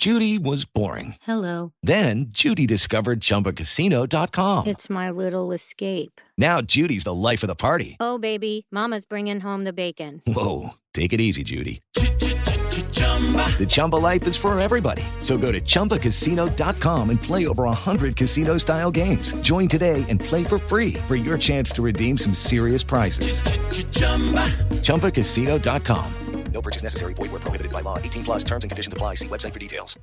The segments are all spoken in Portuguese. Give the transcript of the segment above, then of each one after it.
Judy was boring. Hello. Then Judy discovered ChumbaCasino.com. It's my little escape. Now Judy's the life of the party. Oh, baby, mama's bringing home the bacon. Whoa, take it easy, Judy. The Chumba life is for everybody. So go to ChumbaCasino.com and play over 100 casino-style games. Join today and play for free for your chance to redeem some serious prizes. ChumbaCasino.com. No purchase necessary. Void where prohibited by law. 18+ terms and conditions apply. See website for details.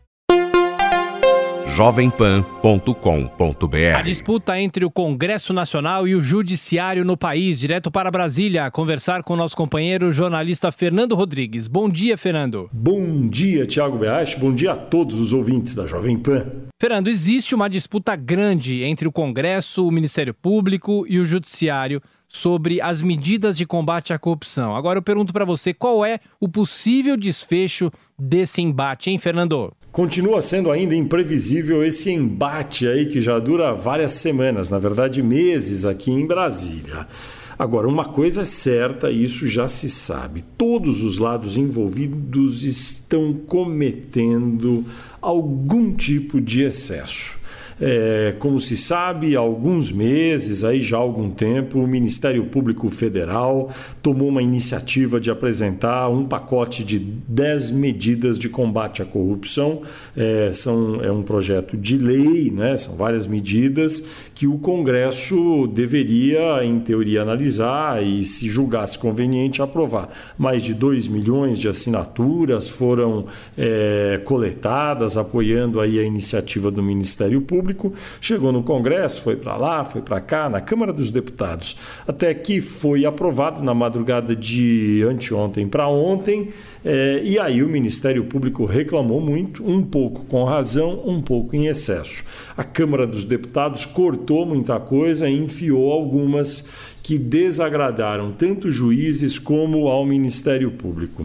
jovempan.com.br. A disputa entre o Congresso Nacional e o Judiciário no país. Direto para Brasília, a conversar com o nosso companheiro jornalista Fernando Rodrigues. Bom dia, Fernando. Bom dia, Thiago Beach. Bom dia a todos os ouvintes da Jovem Pan. Fernando, existe uma disputa grande entre o Congresso, o Ministério Público e o Judiciário sobre as medidas de combate à corrupção. Agora eu pergunto para você, qual é o possível desfecho desse embate, hein, Fernando? Continua sendo ainda imprevisível esse embate aí que já dura várias semanas, na verdade meses aqui em Brasília. Agora, uma coisa é certa, e isso já se sabe, todos os lados envolvidos estão cometendo algum tipo de excesso. Como se sabe, há alguns meses, aí já há algum tempo, o Ministério Público Federal tomou uma iniciativa de apresentar um pacote de 10 medidas de combate à corrupção. É um projeto de lei, né? São várias medidas que o Congresso deveria, em teoria, analisar e, se julgasse conveniente, aprovar. Mais de 2 milhões de assinaturas foram coletadas, apoiando aí a iniciativa do Ministério Público. Chegou no Congresso, foi para lá, foi para cá, na Câmara dos Deputados, até que foi aprovado na madrugada de anteontem para ontem, e aí o Ministério Público reclamou muito, um pouco com razão, um pouco em excesso. A Câmara dos Deputados cortou muita coisa e enfiou algumas que desagradaram tanto juízes como ao Ministério Público.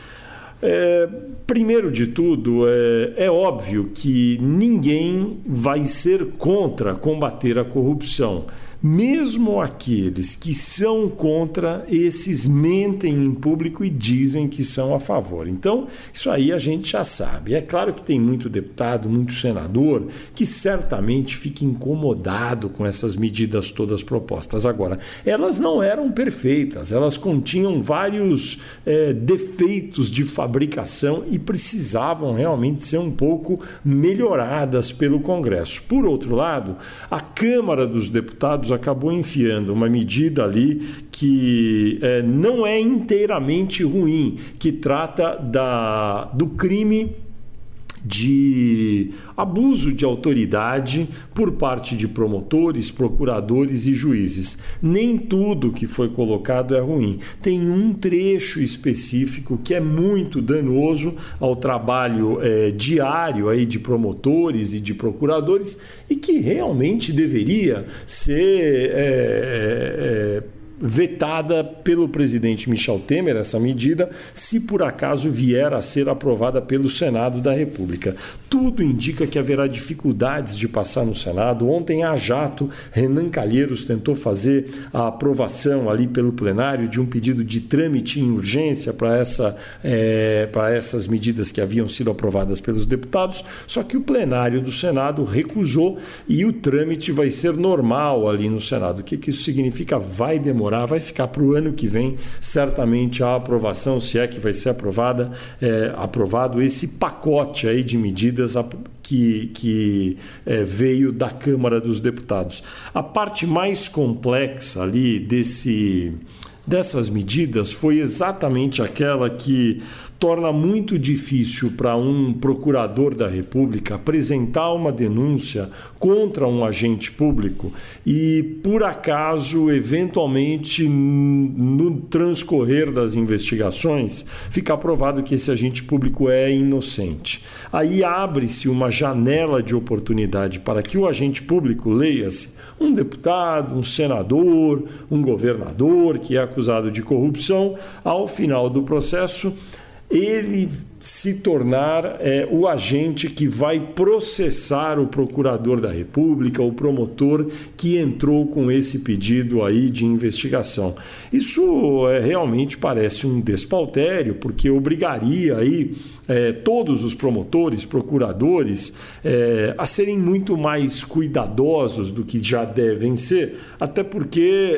Primeiro de tudo, é óbvio que ninguém vai ser contra combater a corrupção. Mesmo aqueles que são contra, esses mentem em público e dizem que são a favor. Então, isso aí a gente já sabe. É claro que tem muito deputado, muito senador, que certamente fica incomodado com essas medidas todas propostas. Agora, elas não eram perfeitas, elas continham vários defeitos de fabricação e precisavam realmente ser um pouco melhoradas pelo Congresso. Por outro lado, a Câmara dos Deputados acabou enfiando uma medida ali que não é inteiramente ruim, que trata do crime de abuso de autoridade por parte de promotores, procuradores e juízes. Nem tudo que foi colocado é ruim. Tem um trecho específico que é muito danoso ao trabalho diário aí de promotores e de procuradores e que realmente deveria ser vetada pelo presidente Michel Temer, essa medida, se por acaso vier a ser aprovada pelo Senado da República. Tudo indica que haverá dificuldades de passar no Senado. Ontem, a jato, Renan Calheiros tentou fazer a aprovação ali pelo plenário de um pedido de trâmite em urgência para essas medidas que haviam sido aprovadas pelos deputados, só que o plenário do Senado recusou e o trâmite vai ser normal ali no Senado. O que isso significa? Vai demorar, vai ficar para o ano que vem, certamente, a aprovação, se é que vai ser aprovado esse pacote aí de medidas que veio da Câmara dos Deputados. A parte mais complexa ali dessas medidas foi exatamente aquela que torna muito difícil para um procurador da República apresentar uma denúncia contra um agente público e, por acaso, eventualmente, no transcorrer das investigações, ficar provado que esse agente público é inocente. Aí abre-se uma janela de oportunidade para que o agente público, leia-se, um deputado, um senador, um governador que é acusado de corrupção, ao final do processo, ele se tornar o agente que vai processar o procurador da República, o promotor que entrou com esse pedido aí de investigação. Isso realmente parece um despautério, porque obrigaria aí todos os promotores, procuradores, a serem muito mais cuidadosos do que já devem ser, até porque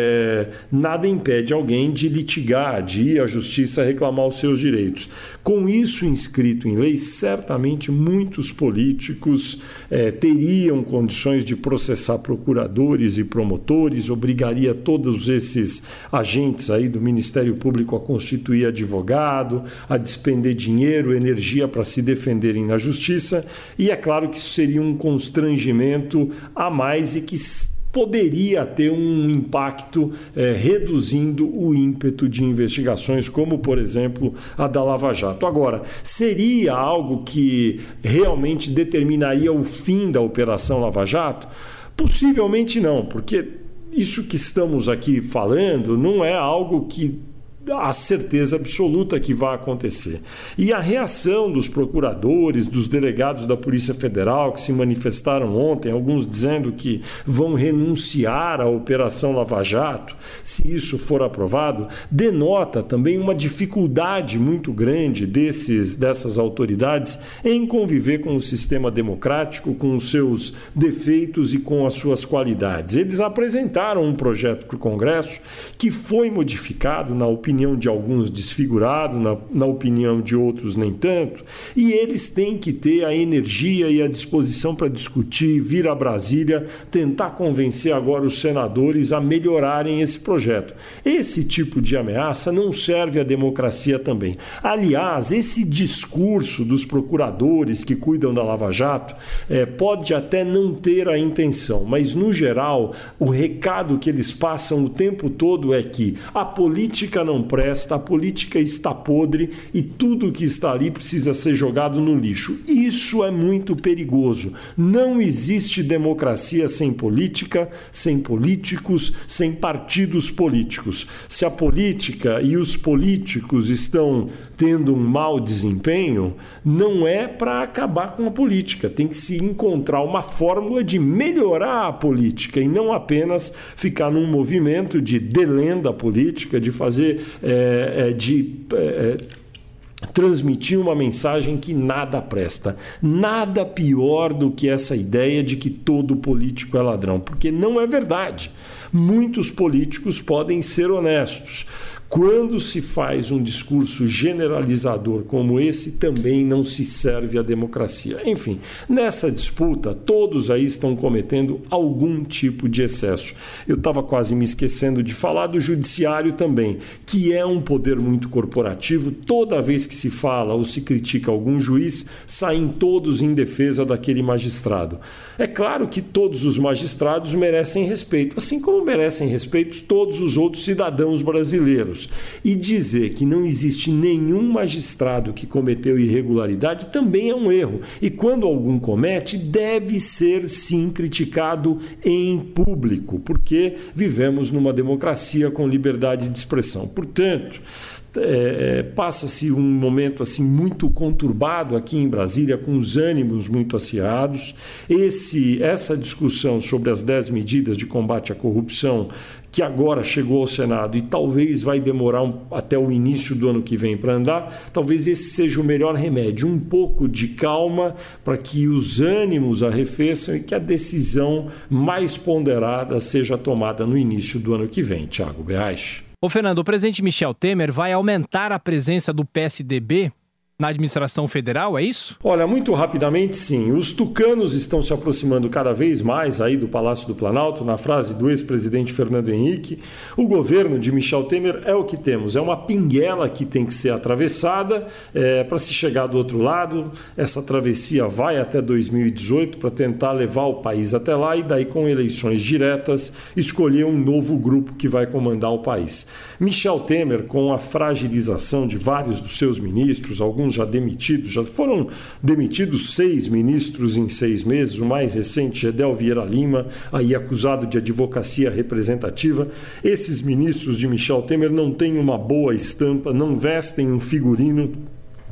nada impede alguém de litigar, de ir à justiça reclamar os seus direitos. Com isso inscrito em lei, certamente muitos políticos teriam condições de processar procuradores e promotores, obrigaria todos esses agentes aí do Ministério Público a constituir advogado, a despender dinheiro, energia para se defenderem na justiça, e é claro que isso seria um constrangimento a mais e que poderia ter um impacto reduzindo o ímpeto de investigações, como, por exemplo, a da Lava Jato. Agora, seria algo que realmente determinaria o fim da Operação Lava Jato? Possivelmente não, porque isso que estamos aqui falando não é algo que a certeza absoluta que vai acontecer. E a reação dos procuradores, dos delegados da Polícia Federal que se manifestaram ontem, alguns dizendo que vão renunciar à Operação Lava Jato, se isso for aprovado, denota também uma dificuldade muito grande dessas autoridades em conviver com o sistema democrático, com os seus defeitos e com as suas qualidades. Eles apresentaram um projeto para o Congresso que foi modificado, na opinião de alguns desfigurado, na opinião de outros nem tanto, e eles têm que ter a energia e a disposição para discutir, vir a Brasília, tentar convencer agora os senadores a melhorarem esse projeto. Esse tipo de ameaça não serve à democracia também. Aliás, esse discurso dos procuradores que cuidam da Lava Jato pode até não ter a intenção, mas no geral o recado que eles passam o tempo todo é que a política não presta, a política está podre e tudo que está ali precisa ser jogado no lixo. Isso é muito perigoso. Não existe democracia sem política, sem políticos, sem partidos políticos. Se a política e os políticos estão tendo um mau desempenho, não é para acabar com a política. Tem que se encontrar uma fórmula de melhorar a política e não apenas ficar num movimento de delenda política, de fazer transmitir uma mensagem que nada presta. Nada pior do que essa ideia de que todo político é ladrão, porque não é verdade. Muitos políticos podem ser honestos. Quando se faz um discurso generalizador como esse, também não se serve à democracia. Enfim, nessa disputa, todos aí estão cometendo algum tipo de excesso. Eu estava quase me esquecendo de falar do judiciário também, que é um poder muito corporativo. Toda vez que se fala ou se critica algum juiz, saem todos em defesa daquele magistrado. É claro que todos os magistrados merecem respeito, assim como merecem respeito todos os outros cidadãos brasileiros. E dizer que não existe nenhum magistrado que cometeu irregularidade também é um erro. E quando algum comete, deve ser sim criticado em público, porque vivemos numa democracia com liberdade de expressão. Portanto, passa-se um momento assim muito conturbado aqui em Brasília, com os ânimos muito acirrados. Essa discussão sobre as 10 medidas de combate à corrupção, que agora chegou ao Senado e talvez vai demorar até o início do ano que vem para andar, talvez esse seja o melhor remédio, um pouco de calma para que os ânimos arrefeçam e que a decisão mais ponderada seja tomada no início do ano que vem. Thiago Berraich. Ô Fernando, o presidente Michel Temer vai aumentar a presença do PSDB na administração federal, é isso? Olha, muito rapidamente, sim. Os tucanos estão se aproximando cada vez mais aí do Palácio do Planalto, na frase do ex-presidente Fernando Henrique. O governo de Michel Temer é o que temos, é uma pinguela que tem que ser atravessada para se chegar do outro lado. Essa travessia vai até 2018 para tentar levar o país até lá e daí, com eleições diretas, escolher um novo grupo que vai comandar o país. Michel Temer, com a fragilização de vários dos seus ministros, alguns já demitidos, já foram demitidos 6 ministros em 6 meses, o mais recente, Gedel Vieira Lima, aí acusado de advocacia representativa. Esses ministros de Michel Temer não têm uma boa estampa, não vestem um figurino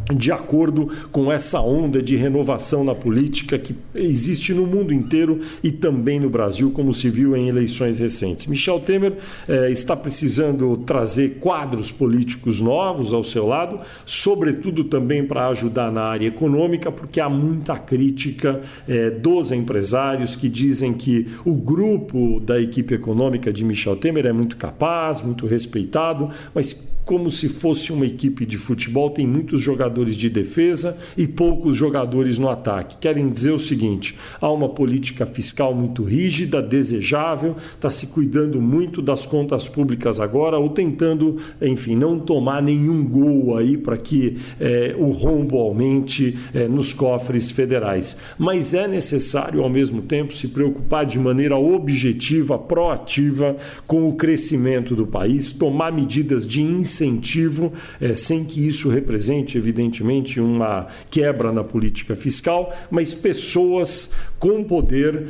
de acordo com essa onda de renovação na política que existe no mundo inteiro e também no Brasil, como se viu em eleições recentes. Michel Temer está precisando trazer quadros políticos novos ao seu lado, sobretudo também para ajudar na área econômica, porque há muita crítica dos empresários que dizem que o grupo da equipe econômica de Michel Temer é muito capaz, muito respeitado, mas como se fosse uma equipe de futebol, tem muitos jogadores de defesa e poucos jogadores no ataque. Querem dizer o seguinte: há uma política fiscal muito rígida, desejável, está se cuidando muito das contas públicas agora, ou tentando, enfim, não tomar nenhum gol aí para que o rombo aumente nos cofres federais. Mas é necessário, ao mesmo tempo, se preocupar de maneira objetiva, proativa com o crescimento do país, tomar medidas de incentivo, sem que isso represente, evidentemente, uma quebra na política fiscal, mas pessoas com poder,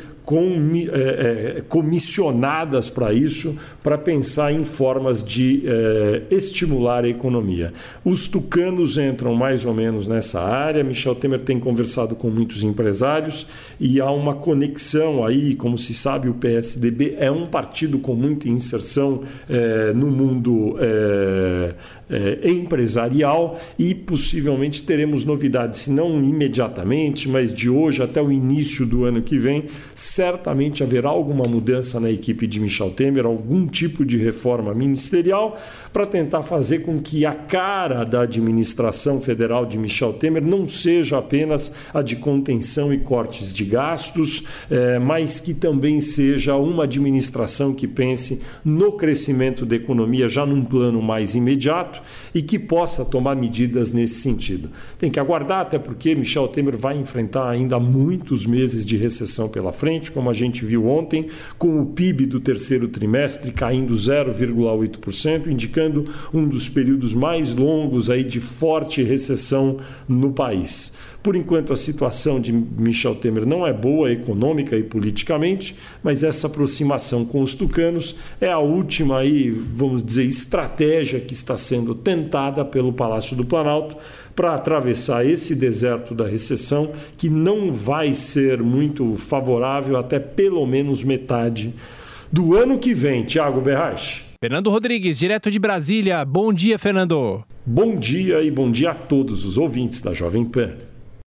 comissionadas para isso, para pensar em formas de estimular a economia. Os tucanos entram mais ou menos nessa área. Michel Temer tem conversado com muitos empresários e há uma conexão aí. Como se sabe, o PSDB é um partido com muita inserção no mundo empresarial e possivelmente teremos novidades, se não imediatamente, mas de hoje até o início do ano que vem, certamente haverá alguma mudança na equipe de Michel Temer, algum tipo de reforma ministerial para tentar fazer com que a cara da administração federal de Michel Temer não seja apenas a de contenção e cortes de gastos, mas que também seja uma administração que pense no crescimento da economia já num plano mais imediato e que possa tomar medidas nesse sentido. Tem que aguardar, até porque Michel Temer vai enfrentar ainda muitos meses de recessão pela frente, como a gente viu ontem, com o PIB do terceiro trimestre caindo 0,8%, indicando um dos períodos mais longos aí de forte recessão no país. Por enquanto, a situação de Michel Temer não é boa econômica e politicamente, mas essa aproximação com os tucanos é a última aí, vamos dizer, estratégia que está sendo tentada pelo Palácio do Planalto para atravessar esse deserto da recessão, que não vai ser muito favorável até pelo menos metade do ano que vem. Thiago Berrache. Fernando Rodrigues, direto de Brasília. Bom dia, Fernando. Bom dia e bom dia a todos os ouvintes da Jovem Pan.